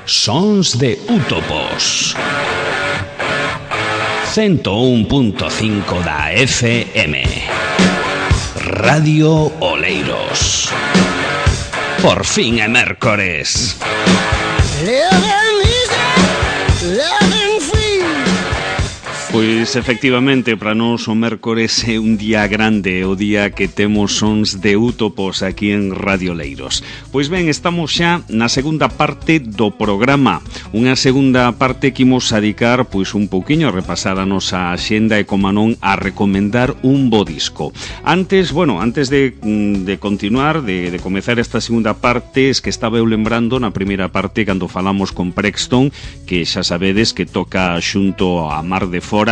Sons de Útopos 101.5 da FM Radio Oleiros. Por fin é mércores. Pois efectivamente para nós o mércores é un día grande, o día que temos Sons de Útopos aquí en Radio Oleiros. Pois ben, estamos xa na segunda parte do programa, unha segunda parte que imos a dedicar pois un pouquiño a repasar a nosa axenda e como non a recomendar un bo disco. Antes de continuar, de comezar esta segunda parte, es que estaba eu lembrando na primeira parte cando falamos con Brexton, que xa sabedes que toca xunto a Mar de Fondo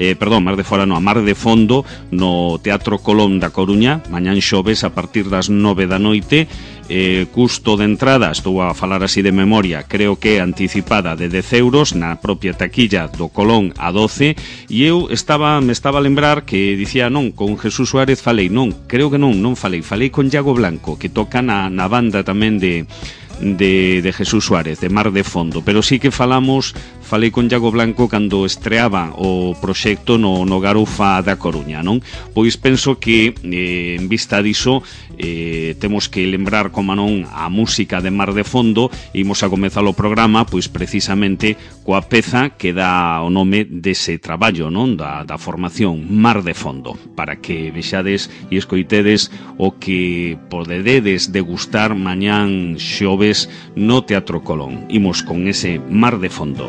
no Teatro Colón da Coruña, mañán xoves a partir das 9 da noite. Custo de entrada, estou a falar así de memoria, creo que anticipada de 10 euros, na propia taquilla do Colón a 12, e eu me estaba a lembrar que dicía non, con Jesús Suárez falei, creo que non falei con Iago Blanco, que toca na banda tamén de Jesús Suárez, de Mar de Fondo, pero sí que falei con Iago Blanco cando estreaba o proxecto no Garufa da Coruña, non? Pois penso que en vista diso temos que lembrar como non a música de Mar de Fondo. Imos a comezar o programa pois precisamente coa peza que dá o nome dese traballo, non? Da formación Mar de Fondo, para que vexades e escoitedes o que poderedes degustar mañán xoves no Teatro Colón. Imos con ese Mar de Fondo.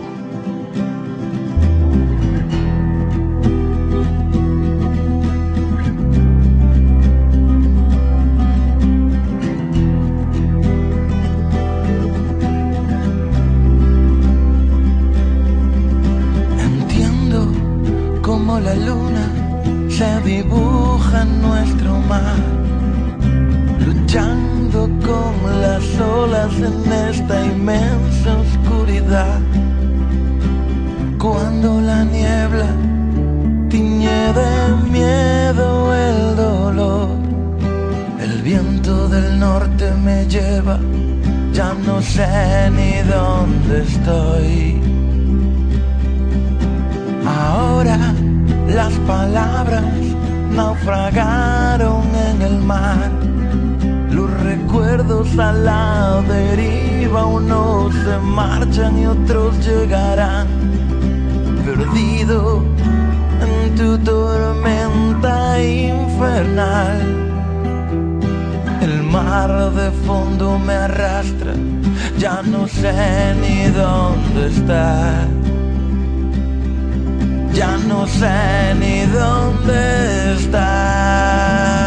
En esta inmensa oscuridad, cuando la niebla tiñe de miedo el dolor, el viento del norte me lleva, ya no sé ni dónde estoy. Ahora las palabras naufragaron en el mar, los recuerdos a la deriva, unos se marchan y otros llegarán. Perdido en tu tormenta infernal, el mar de fondo me arrastra, ya no sé ni dónde está. Ya no sé ni dónde está.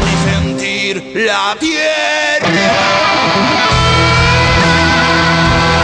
la tierra.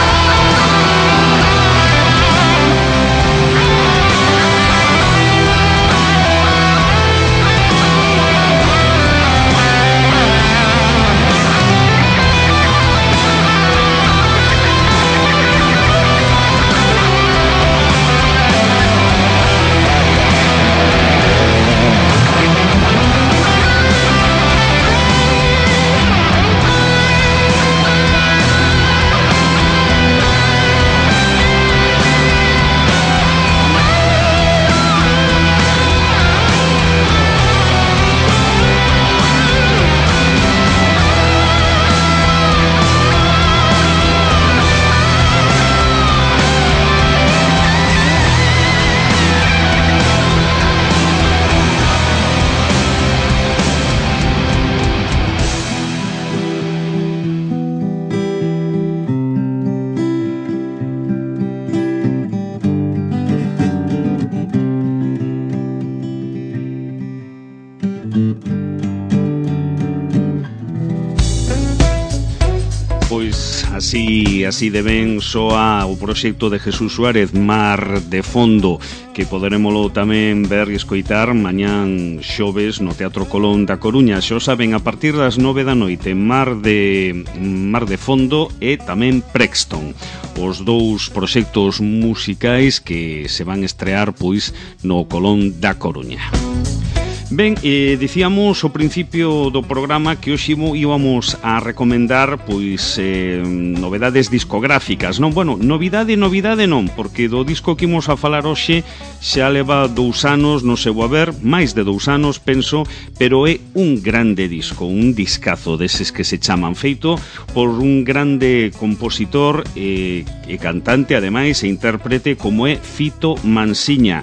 Así de ben soa o proxecto de Jesús Suárez, Mar de Fondo, que poderémolo tamén ver e escoitar mañán xoves no Teatro Colón da Coruña. Xo saben, a partir das 9 da noite, Mar de Fondo e tamén Prexton, os dous proxectos musicais que se van estrear pois no Colón da Coruña. Ben, dicíamos ao principio do programa que hoxe íbamos a recomendar pois novedades discográficas, non? Bueno, novidade non, porque do disco que imos a falar hoxe xa leva 2 anos no seu haber, máis de 2 anos, penso, pero é un grande disco, un discazo deses que se chaman, feito por un grande compositor e cantante, ademais, e intérprete como é Fito Mansilla,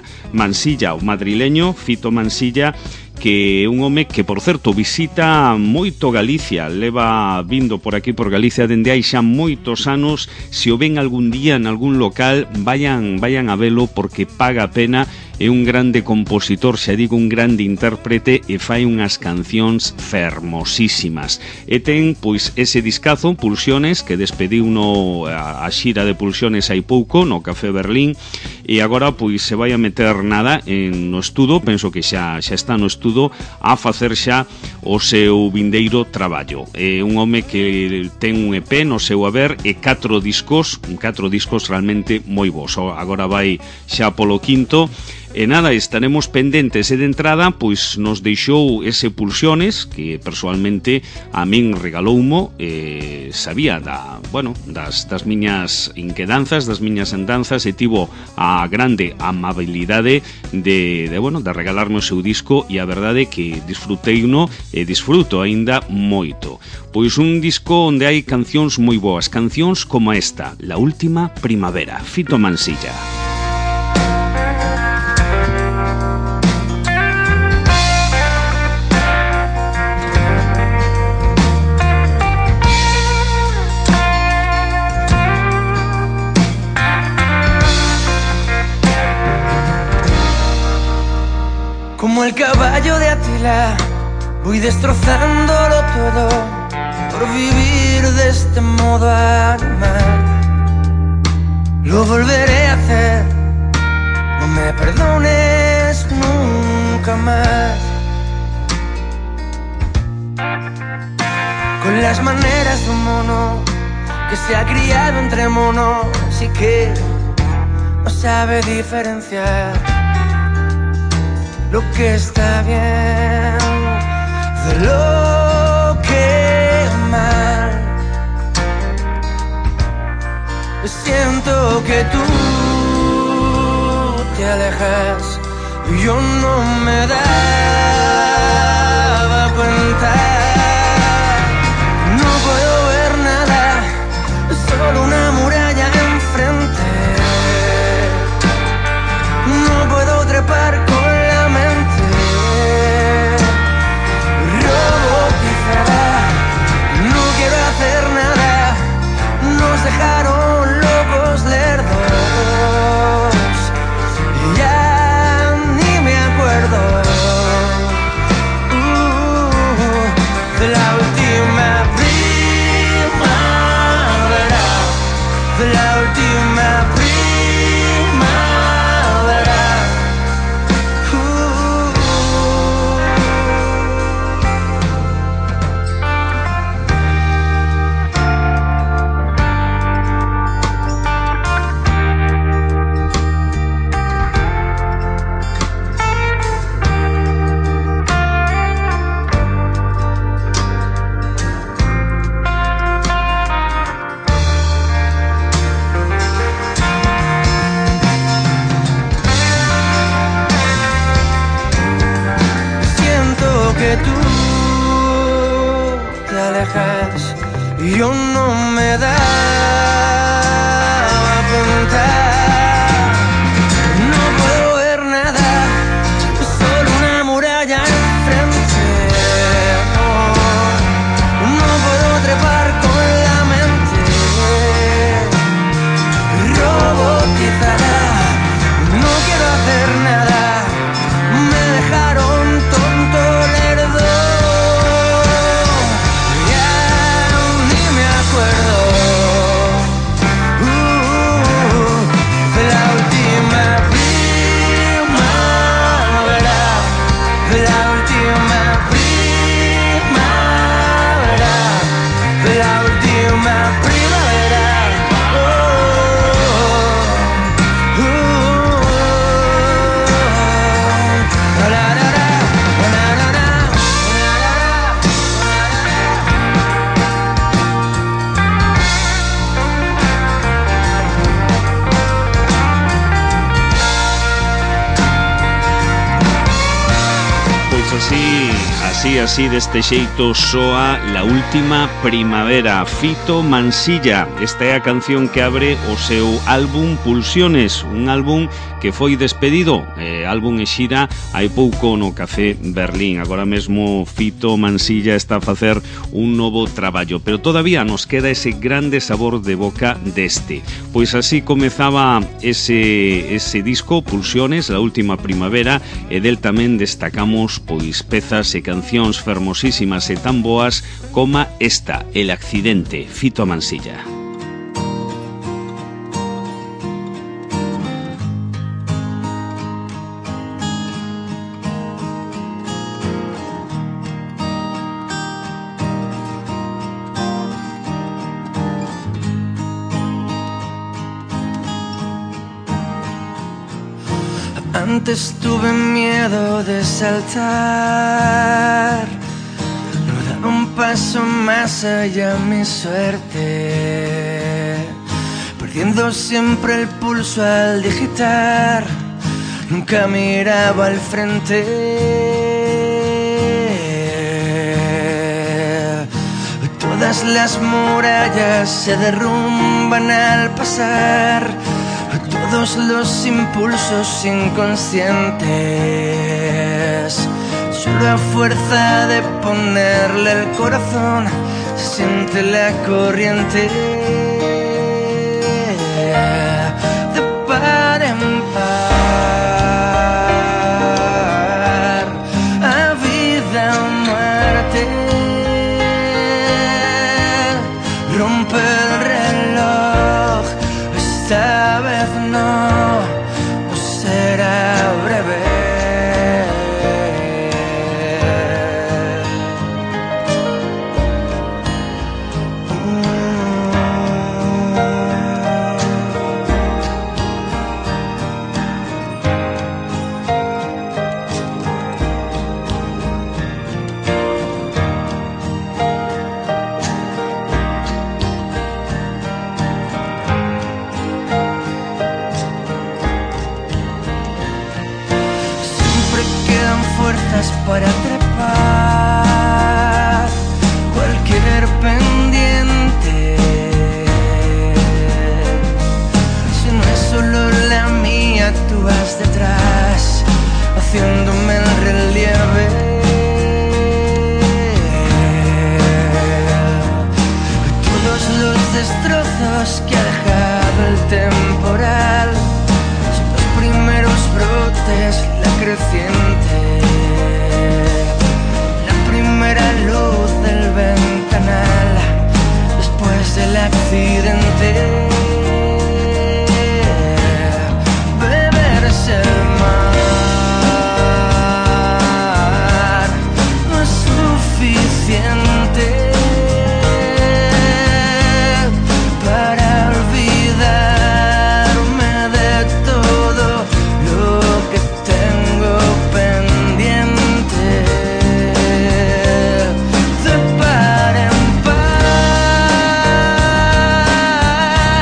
o madrileño Fito Mansilla, que é un home que, por certo, visita moito Galicia, leva vindo por aquí por Galicia dende hai xa moitos anos. Se o ven algún día en algún local, vayan a velo porque paga a pena. É un grande compositor, xa digo, un grande intérprete e fai unhas cancións fermosísimas. E ten, pois, ese discazo, Pulsiones, que despediu a xira de Pulsiones hai pouco, no Café Berlín, e agora, pois, se vai a meter no estudo, penso que xa está no estudo, a facer xa o seu vindeiro traballo. É un home que ten un EP no seu haber e 4 discos realmente moi bons. Agora vai xa polo quinto. E nada, estaremos pendentes. E de entrada, pois nos deixou ese Pulsiones, que personalmente a min regaloumo, sabía das miñas inquedanzas, das miñas andanzas, e tivo a grande amabilidade de regalarme o seu disco, e a verdade que disfruteiuno e disfruto aínda moito. Pois un disco onde hai cancións moi boas, cancións como esta, La Última Primavera, Fito Mansilla. Como el caballo de Atila, voy destrozándolo todo por vivir de este modo animal. Lo volveré a hacer, no me perdones nunca más. Con las maneras de un mono que se ha criado entre monos y que no sabe diferenciar lo que está bien de lo que mal. Siento que tú te alejas y yo no me daba cuenta. No puedo ver nada, solo una muralla enfrente. No puedo trepar con dejaron locos lerdos y ya ni me acuerdo de la última primavera, de la última primavera. Que tú te alejas y yo no me daba cuenta. No puedo ver nada, solo una muralla enfrente. No puedo trepar con la mente robotizada. No quiero hacer nada, me dejaron tonto. Ya ni me acuerdo última primavera. Así deste xeito soa La última primavera, Fito Mansilla. Esta é a canción que abre o seu álbum Pulsiones, un álbum que foi despedido, álbum e xira hai pouco no Café Berlín. Agora mesmo Fito Mansilla está a facer un novo traballo, pero todavía nos queda ese grande sabor de boca deste. Pois así comezaba ese disco Pulsiones, La última primavera, e del tamén destacamos pois pezas e cancións fermosísimas e tan boas como esta, El accidente, Fito Mansilla. Antes tuve miedo de saltar, no dar un paso más allá mi suerte, perdiendo siempre el pulso al digitar, nunca miraba al frente. Todas las murallas se derrumban al pasar, todos los impulsos inconscientes, solo a fuerza de ponerle el corazón se siente la corriente. De par en par, a vida o muerte, rompe el reloj, esta vez no será breve. Para trepar cualquier pendiente, si no es solo la mía, tú vas detrás haciéndome el relieve. Todos los destrozos que ha dejado el temporal son los primeros brotes, la creciente, primera luz del ventanal después del accidente. Beberse el mar no es suficiente para olvidarme de todo lo que tengo pendiente. De par en par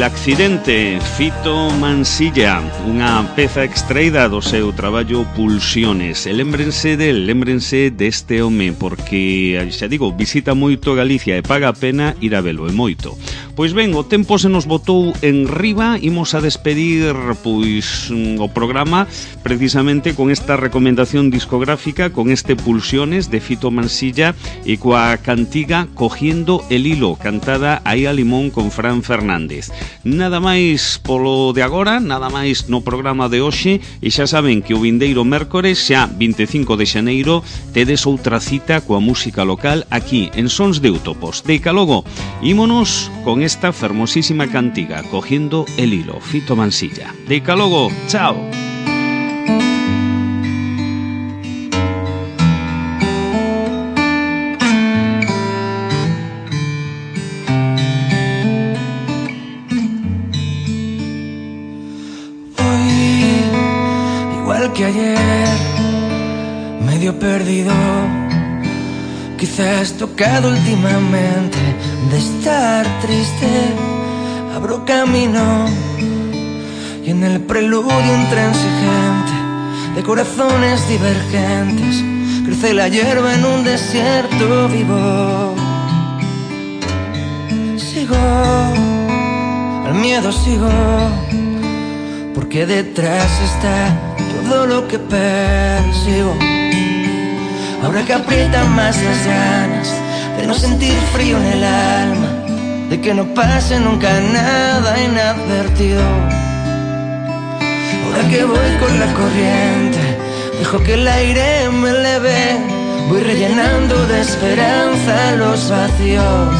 El accidente, Fito Mansilla, unha peza extraída do seu traballo Pulsiones. Lémbrense deste home, porque, xa digo, visita moito Galicia e paga a pena ir a velo, e moito. Pois ben, o tempo se nos botou en riba, imos a despedir pois o programa precisamente con esta recomendación discográfica, con este Pulsiones de Fito Mansilla e coa cantiga Cogiendo el hilo, cantada aí a limón con Fran Fernández. Nada máis polo de agora, nada máis no programa de hoxe, e xa saben que o vindeiro mércores, xa 25 de xaneiro, tedes outra cita coa música local aquí en Sons de Utopos. Deica logo, ímonos con esta fermosísima cantiga Cogiendo el hilo, Fito Mansilla. Deica logo, chao. Que ayer, medio perdido, quizás tocado últimamente de estar triste, abro camino y en el preludio intransigente de corazones divergentes crece la hierba en un desierto vivo. Sigo, al miedo sigo, porque detrás está todo lo que persigo. Ahora que aprietan más las ganas de no sentir frío en el alma, de que no pase nunca nada inadvertido. Ahora que voy con la corriente, dejo que el aire me eleve, voy rellenando de esperanza los vacíos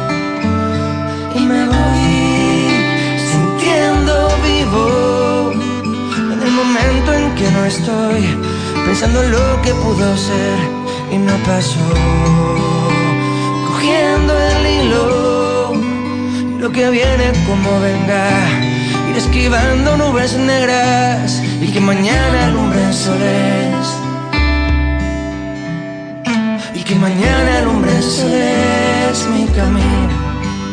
y me voy sintiendo vivo. En el momento en que no estoy pensando en lo que pudo ser y no pasó, cogiendo el hilo, lo que viene como venga, ir esquivando nubes negras y que mañana alumbren soles, y que mañana alumbren soles mi camino.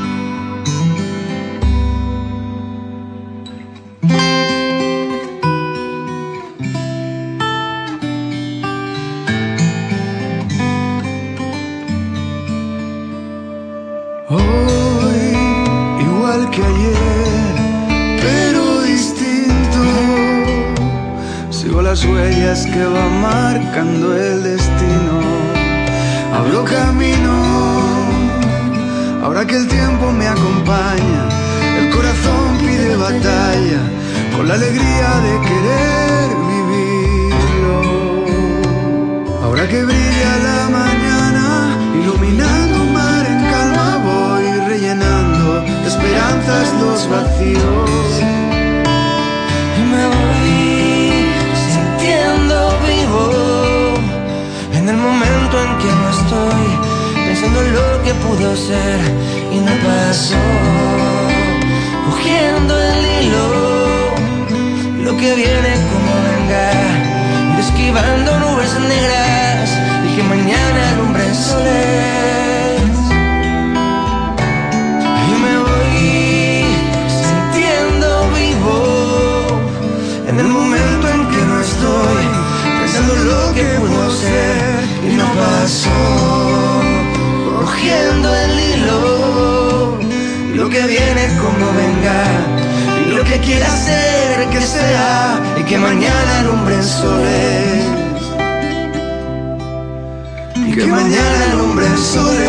Que ayer, pero distinto, sigo las huellas que van marcando el destino. Abro camino, ahora que el tiempo me acompaña, el corazón pide batalla, con la alegría de querer vivirlo. Ahora que brilla la mañana, iluminando un mar en calma, voy rellenando de esperanzas los vacíos y me voy sintiendo vivo. En el momento en que no estoy pensando en lo que pudo ser y no pasó, cogiendo el hilo, lo que viene como venga, ir esquivando nubes negras y que mañana alumbren soles. En el momento en que no estoy pensando en lo que pudo ser y no pasó, cogiendo el hilo, lo que viene como venga y lo que quiera ser que sea y que mañana alumbren soles, y que mañana alumbren soles.